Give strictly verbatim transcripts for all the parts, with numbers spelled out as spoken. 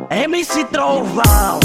M C Trovão,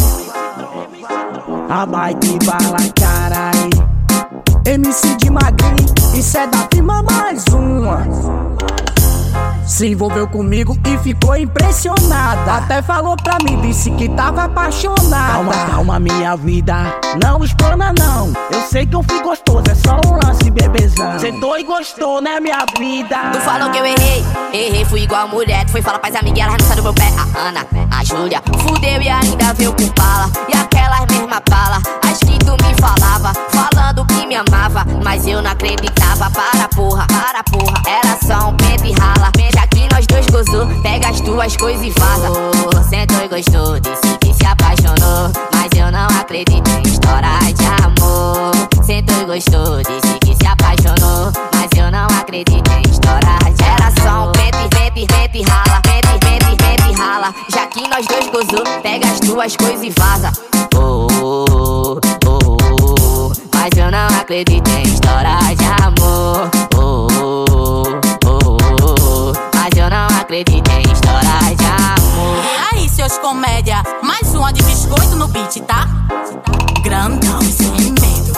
a bike bala carai. M C de magrinho, isso é da firma mais uma. Se envolveu comigo e ficou impressionada. Até falou pra mim, disse que tava apaixonada. Calma, calma minha vida, não explana não. Eu sei que eu fui gostoso, é só um lance bebezão. Sentou e gostou, né minha vida? Tu falou que eu errei, errei, fui igual a mulher. Tu foi falar pras amigas, elas não saem do meu pé. A Ana, a Júlia, fudeu e ainda veio com bala. E aquelas mesma bala, as que tu me falava, falando que me amava, mas eu não acreditava. Para porra, para porra, era só um pente e rala. Já que nós dois gozou, pega as tuas coisas e vaza. Oh, sentou e gostou, disse que se apaixonou, mas eu não acredito em história de amor. Sentou e gostou, disse que se apaixonou, mas eu não acredito em história de amor. Era só um pente, pente, pente e rala, pente, pente, pente e rala. Já que nós dois gozou, pega as tuas coisas e vaza. Oh, oh, oh, oh, mas eu não acredito em história de amor. Oh, oh, oh, oh, mas eu não acredito em história de amor. E aí, seus comédia, mais uma de biscoito no beat, tá? Grandão, sem medo.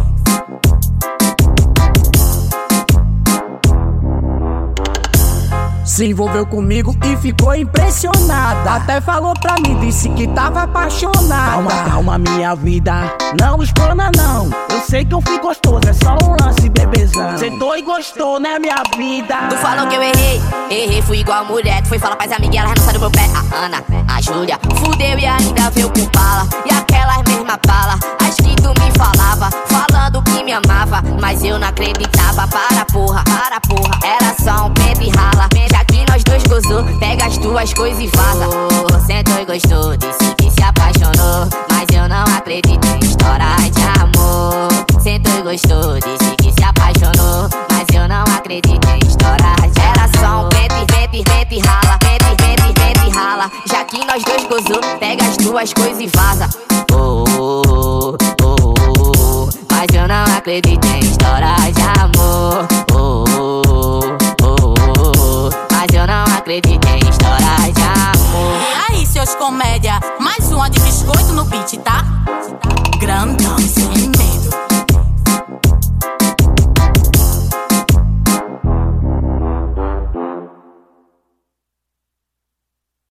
Se envolveu comigo e ficou impressionada. Até falou pra mim, disse que tava apaixonada. Calma, calma minha vida, não explana não. Eu sei que eu fui gostoso, é só um lance bebezão. Sentou e gostou, né minha vida? Tu falou que eu errei, errei, fui igual a mulher. Tu foi falar pras amigas, elas não saem do meu pé. A Ana, a Júlia, fudeu e ainda veio com bala. E aquelas mesma bala, as que tu me falava, falando que me amava, mas eu não acreditava. Para porra, para porra, era só um pente e rala. Já que nós dois gozou, pega as tuas coisas e vaza. Oh, sentou e gostou, disse que se apaixonou, mas eu não acredito em história de amor. Sentou e gostou, disse que se apaixonou, mas eu não acredito em história de amor. Era só um pente, pente, pente e rala, pente, pente, pente e rala. Já que nós dois gozou, pega as tuas coisas e vaza. Oh, oh, oh, oh, mas eu não acredito em história de amor. Oh, oh, oh, oh, mas eu não acredito em história de amor. E aí, seus comédia, mais uma de biscoito no beat, tá?